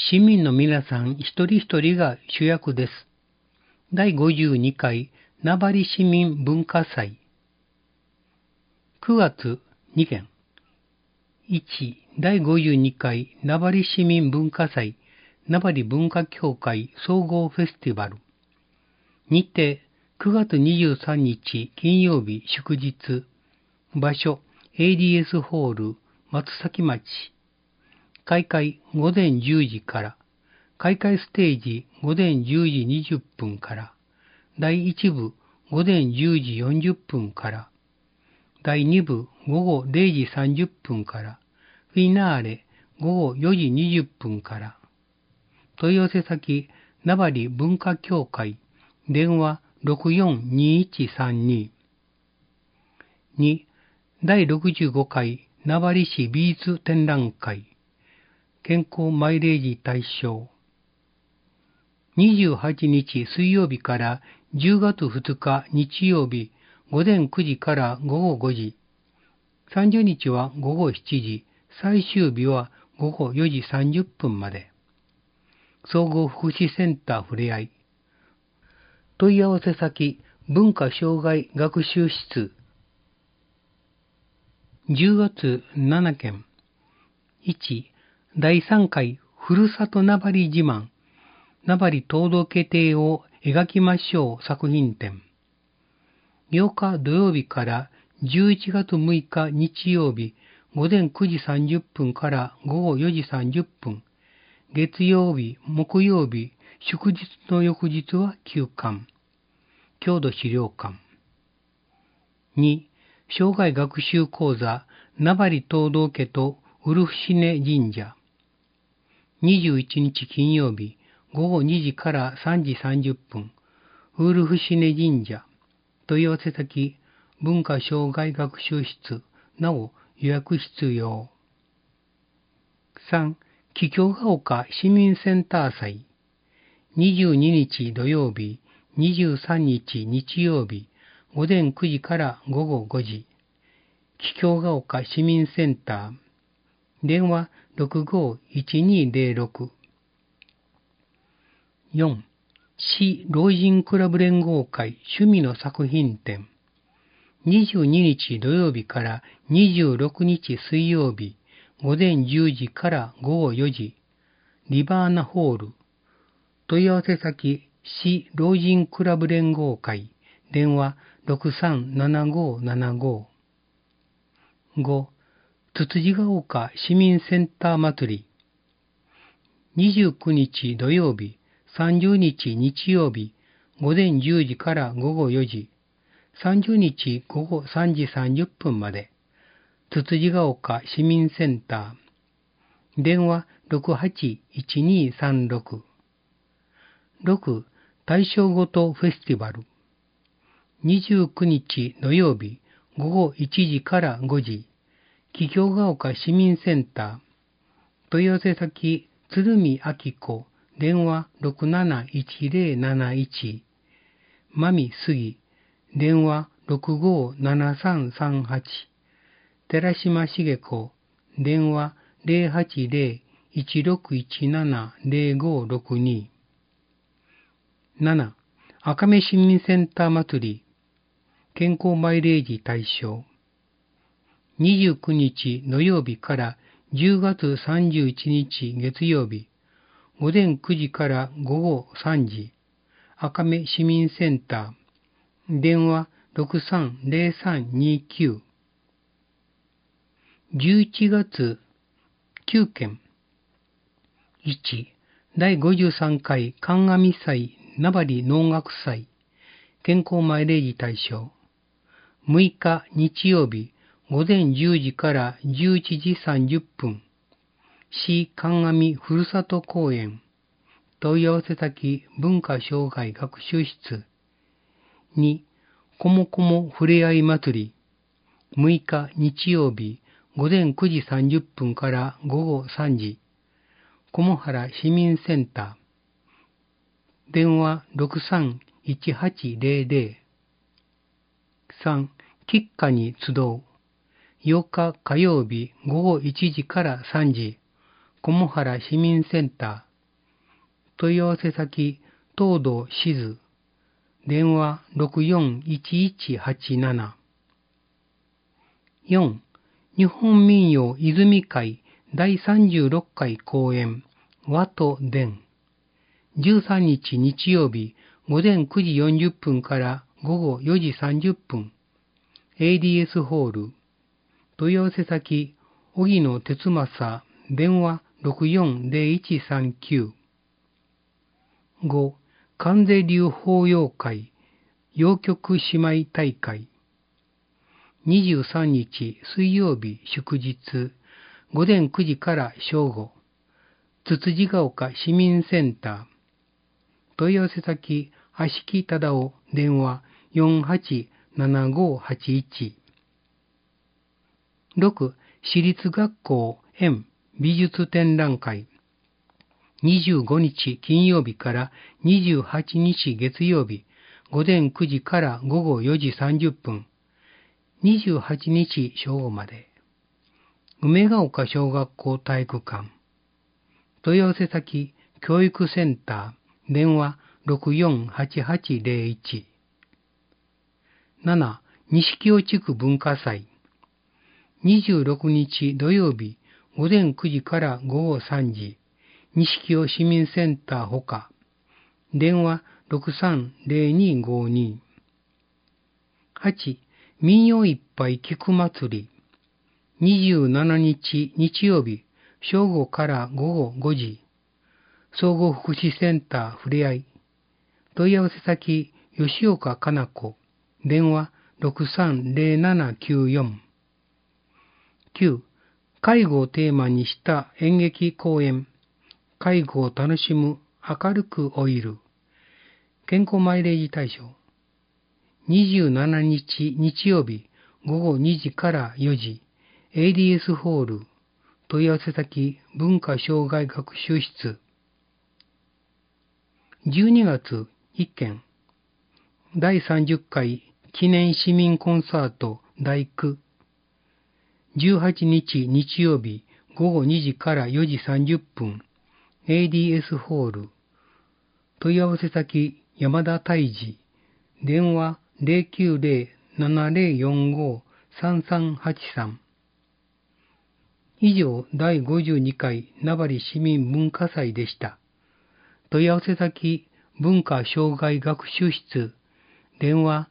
市民の皆さん一人一人が主役です。第52回名張市民文化祭。9月2件。1、第52回名張市民文化祭名張文化協会総合フェスティバル。日程、9月23日金曜日祝日。場所、ADS ホール、松崎町。開会午前10時から。開会ステージ午前10時20分から。第1部午前10時40分から。第2部午後0時30分から。フィナーレ午後4時20分から。問い合わせ先、名張文化協会。電話642132。2、第65回名張市美術展覧会。健康マイレージ対象。28日水曜日から10月2日日曜日午前9時から午後5時。30日は午後7時、最終日は午後4時30分まで。総合福祉センターふれあい。問い合わせ先、文化障害学習室。10月7件。1、第3回ふるさと名張自慢。名張届け定を描きましょう作品展。8日土曜日から11月6日日曜日午前9時30分から午後4時30分。月曜日、木曜日、祝日の翌日は休館。郷土資料館。2、生涯学習講座、名張東道家とウルフシネ神社。21日金曜日、午後2時から3時30分、ウルフシネ神社。問い合わせ先、文化障害学習室、なお予約必要。3、桔梗ヶ丘市民センター祭。22日土曜日、23日日曜日、午前9時から午後5時。桔梗ヶ丘市民センター。電話651206。4、市老人クラブ連合会趣味の作品展。22日土曜日から26日水曜日、午前10時から午後4時。リバーナホール。問い合わせ先、市老人クラブ連合会。電話637575。5、つつじが丘市民センター祭り。29日土曜日、30日日曜日、午前10時から午後4時。30日午後3時30分まで。つつじが丘市民センター。電話681236。6、大正ごとフェスティバル。29日土曜日、午後1時から5時。桔梗ヶ丘市民センター。問い合わせ先、鶴見明子。電話671071。まみすぎ。電話657338。寺島茂子。電話080-1617-0562。7、赤目市民センター祭り。健康マイレージ対象。29日土曜日から10月31日月曜日、午前9時から午後3時、赤目市民センター。電話630329。11月9件。1、第53回観阿弥祭名張能楽祭。健康マイレージ対象。6日日曜日、午前10時から11時30分。市観阿弥ふるさと公園。問い合わせ先、文化障害学習室。2、こもこもふれあい祭り。6日日曜日、午前9時30分から午後3時。菰原市民センター。電話631800。3、吉花に集う。8日火曜日午後1時から3時。菰原市民センタ問い合わせ先、東堂しず。電話641187。4. 日本民謡泉会第36回公演和と伝。13日日曜日午前9時40分から午後4時30分。ADS ホール。問い合わせ先、荻野哲正。電話640139。5. 関西流法要会陽曲姉妹大会。23日水曜日祝日午前9時から正午。つつじが丘市民センター。問い合わせ先、芦木忠夫。電話487581。6. 私立学校園美術展覧会。25日金曜日から28日月曜日、午前9時から午後4時30分、28日正午まで。梅ヶ丘小学校体育館。問い合わせ先、教育センター。電話648801。7. 西尾地区文化祭。26日土曜日、午前9時から午後3時。西尾市民センターほか。電話630252。8. 民謡いっぱい菊祭り。27日日曜日、正午から午後5時。総合福祉センターふれあい。問い合わせ先、吉岡かな子。電話630794。9. 介護をテーマにした演劇公演。介護を楽しむ明るく老いる。健康マイレージ対象。27日日曜日午後2時から4時。ADS ホール。問い合わせ先、文化障害学習室。12月1件。第30回記念市民コンサート第9。18日日曜日午後2時から4時30分。ADS ホール。問い合わせ先、山田泰治。電話090-7045-3383。以上、第52回名張市民文化祭でした。問い合わせ先、文化障害学習室。電話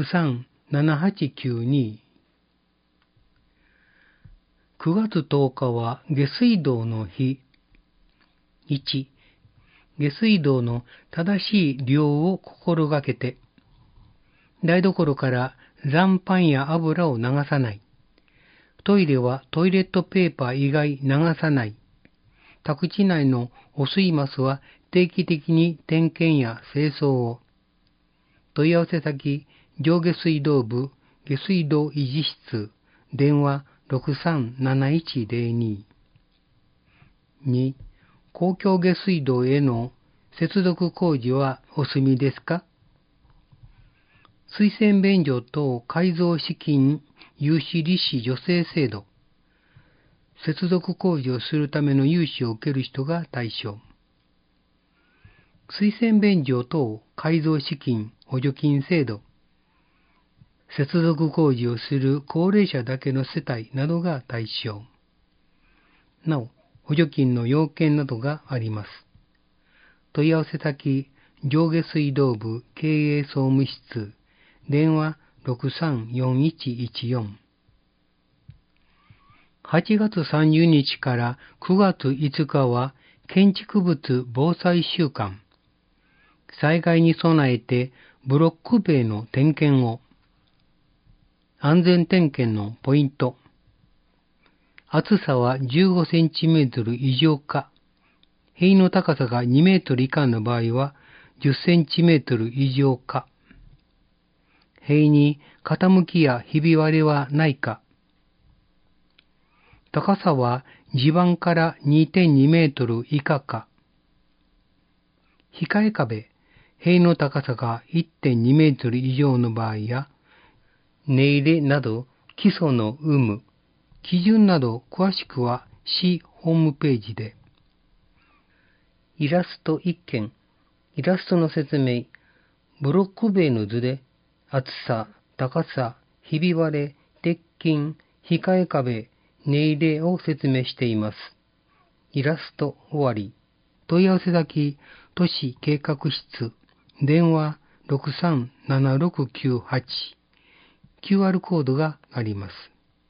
637892。9月10日は下水道の日。1. 下水道の正しい利用を心がけて。台所から残飯や油を流さない。トイレはトイレットペーパー以外流さない。宅地内の汚水ますは定期的に点検や清掃を。問い合わせ先、上下水道部下水道維持室。電話637102。2. 公共下水道への接続工事はお済みですか？水洗便所等改造資金融資利子助成制度。接続工事をするための融資を受ける人が対象。水洗便所等改造資金補助金制度。接続工事をする高齢者だけの世帯などが対象。なお、補助金の要件などがあります。問い合わせ先、上下水道部経営総務室。電話634114。8月30日から9月5日は建築物防災週間。災害に備えてブロック塀の点検を。安全点検のポイント。厚さは15センチメートル以上か。塀の高さが2メートル以下の場合は10センチメートル以上か。塀に傾きやひび割れはないか。高さは地盤から 2.2 メートル以下か。控え壁、塀の高さが 1.2 メートル以上の場合や、根入れなど基礎の有無、基準など詳しくは市ホームページで。 イラスト1件、イラストの説明、ブロック塀の図で、厚さ、高さ、ひび割れ、鉄筋、控え壁、値入れを説明しています。イラスト終わり。問い合わせ先、都市計画室、電話637698、QR コードがあります。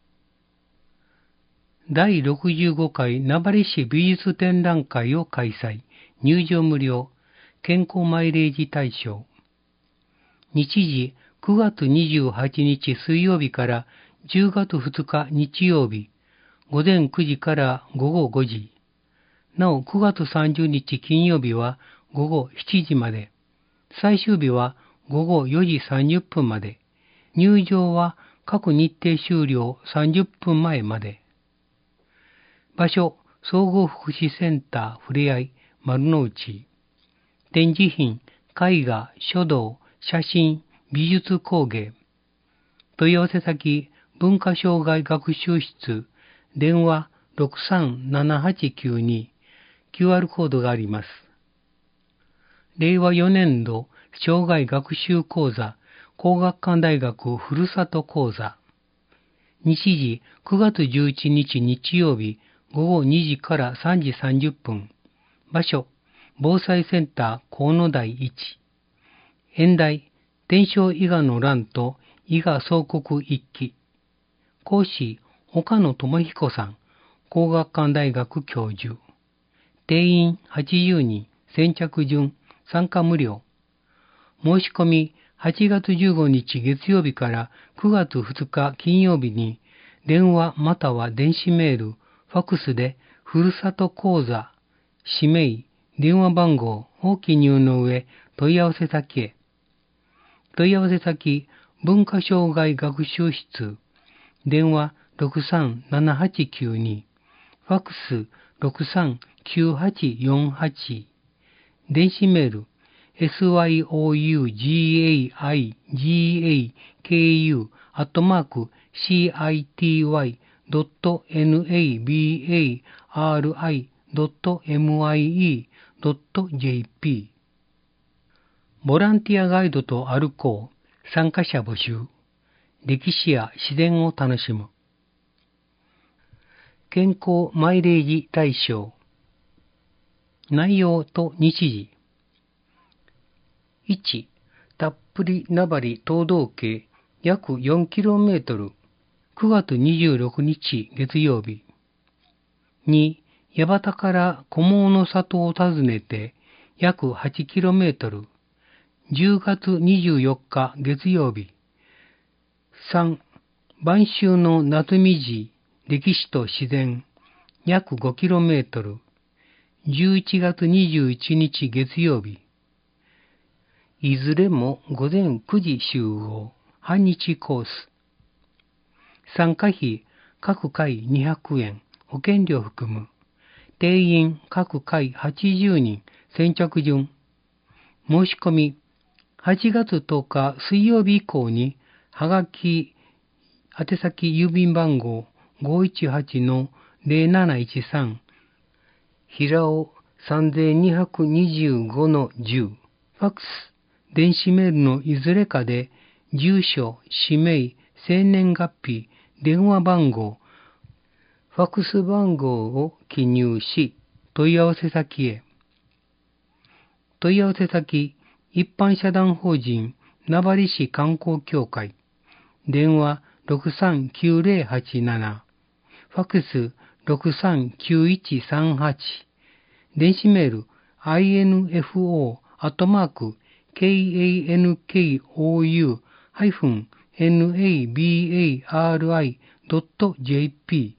第65回名張市美術展覧会を開催。入場無料。健康マイレージ対象。日時9月28日水曜日から10月2日日曜日、午前9時から午後5時。なお9月30日金曜日は午後7時まで。最終日は午後4時30分まで。入場は各日程終了30分前まで。場所、総合福祉センターふれあい丸の内。展示品、絵画、書道、写真、美術工芸。問い合わせ先、文化障害学習室、電話637892、QR コードがあります。令和4年度、障害学習講座、皇學館大学ふるさと講座。日時、9月11日日曜日、午後2時から3時30分。場所、防災センター河野台1。演題、伝承伊賀の乱と伊賀総国一揆。講師、岡野智彦さん、皇學館大学教授。定員80人、先着順、参加無料。申し込み、8月15日月曜日から9月2日金曜日に、電話または電子メール、ファックスで、ふるさと講座、氏名、電話番号を記入の上、問い合わせ先へ。問い合わせ先、文化障害学習室、電話637892、ファックス639848、電子メール、syouga.city.nabari.mie.jp。 ボランティアガイドと歩こう。参加者募集。歴史や自然を楽しむ。健康マイレージ対象。内容と日時。1、たっぷり名張東道系約 4km、9月26日月曜日。2、八幡から小毛の里を訪ねて約 8km、10月24日月曜日。3、晩秋の夏見地、歴史と自然、約 5km、11月21日月曜日。いずれも午前9時集合、半日コース。参加費、各回200円、保険料含む。定員、各回80人、先着順。申し込み、8月10日水曜日以降に、はがき、宛先郵便番号 518-0713、平尾3225-10、ファックス、電子メールのいずれかで、住所、氏名、生年月日、電話番号、ファックス番号を記入し、問い合わせ先へ。問い合わせ先、一般社団法人、名張市観光協会。電話639087。ファックス639138。電子メール、info@kankou-nabari.jp。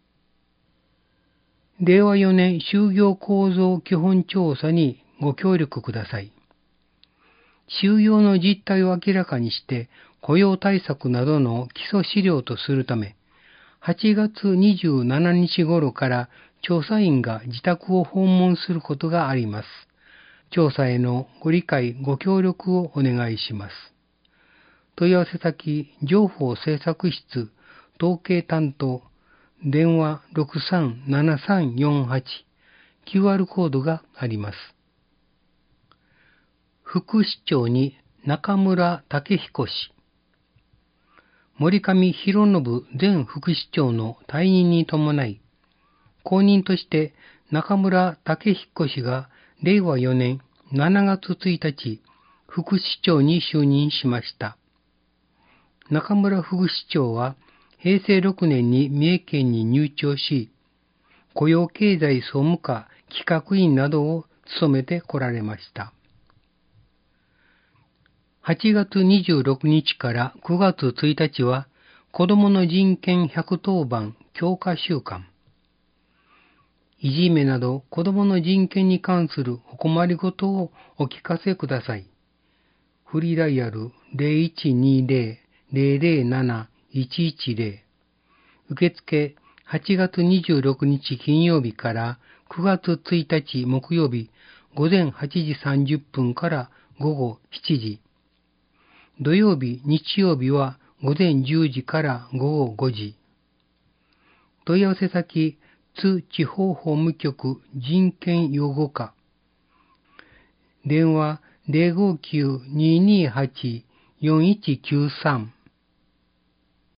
令和4年就業構造基本調査にご協力ください。就業の実態を明らかにして雇用対策などの基礎資料とするため、8月27日頃から調査員が自宅を訪問することがあります。調査へのご理解、ご協力をお願いします。問い合わせ先、情報政策室、統計担当、電話637348、 QR コードがあります。副市長に中村武彦氏。森上博信前副市長の退任に伴い、後任として中村武彦氏が令和4年7月1日、副市長に就任しました。中村副市長は平成6年に三重県に入庁し、雇用経済総務課企画院などを務めてこられました。8月26日から9月1日は子どもの人権110番強化週間。いじめなど子どもの人権に関するお困りごとをお聞かせください。フリーダイヤル 0120-007-110 受付8月26日金曜日から9月1日木曜日午前8時30分から午後7時。土曜日、日曜日は午前10時から午後5時。問い合わせ先、津地方法務局人権擁護課。電話 059-228-4193